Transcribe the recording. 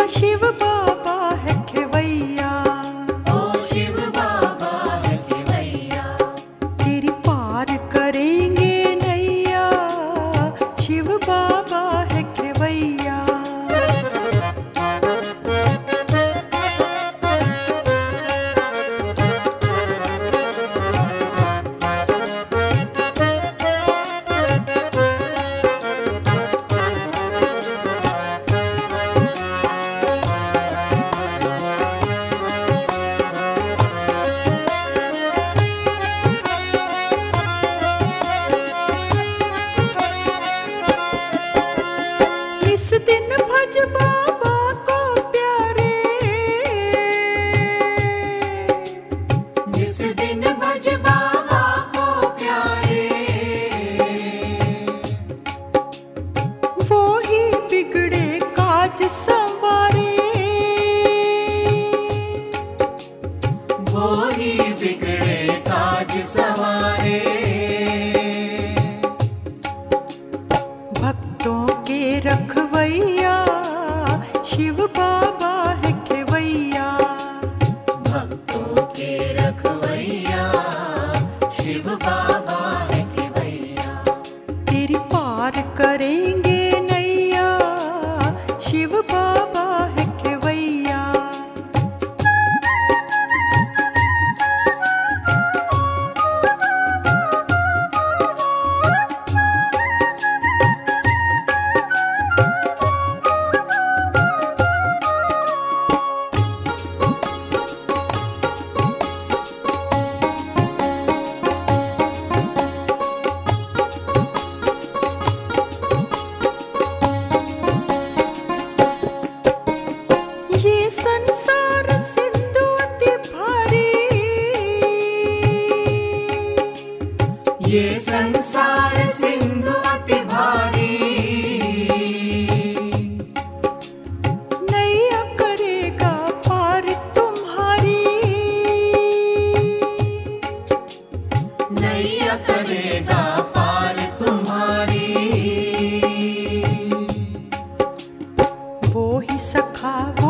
शिव बाबा है खेवैया, ओ शिव बाबा है खेवैया। तेरी पार करेंगे नैया, शिव बाबा है खेवैया। इस दिन भज बाबा को प्यारे, जिस दिन भज बाबा को प्यारे, वो ही बिगड़े काज संवारे, वो ही बिगड़े काज सवारे। भक्तों के रखवैया, शिव बाबा है खेवैया। भक्तों के रखवैया, शिव बाबा है खेवैया। तेरी पार करेंगे नैया, शिव बाबा है खेवैया। ये संसार सिंधु अति भारी, ये संसार सिंधु अति भारी, नैया करेगा पार तुम्हारी, नैया करेगा पार तुम्हारी। वो ही सखा